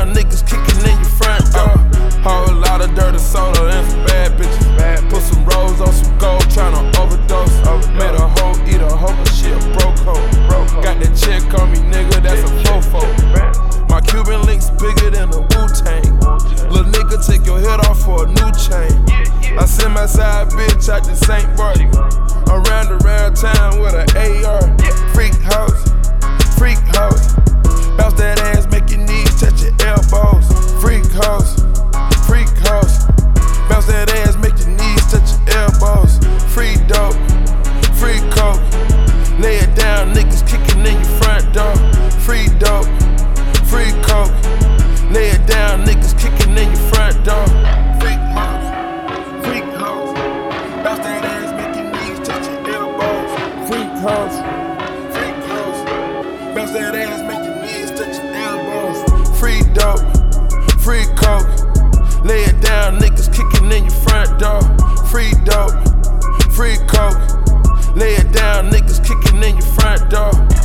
down, niggas kicking in your front door. Whole lot of dirty soda and some bad bitches. Put some rolls on some gold, tryna overdose. Made a hoe eat a hoe, but she a broke hoe. Got that check on me, nigga, that's a fofo. My Cuban links bigger than a Wu-Tang. Lil' nigga, take your head off for a new chain. I send my side bitch out to St. Barty. Around town with an AR. Freak house, freak house. Bounce that ass, make your knees touch your elbows. Freak house, freak house. Bounce that ass, make your knees touch your elbows. Free dope, free coke. Lay it down, niggas kicking in your front door. Free dope, free coke. Lay it down, niggas kicking in your front door. Freak house, freak house. Bounce that ass, make your knees touch your elbows. Freak house, freak house. Bounce that ass, make your knees touch your elbows. Free dope, free coke. Lay it down, niggas kicking in your front door. Free dope, free coke. Lay it down, niggas kicking in your front door.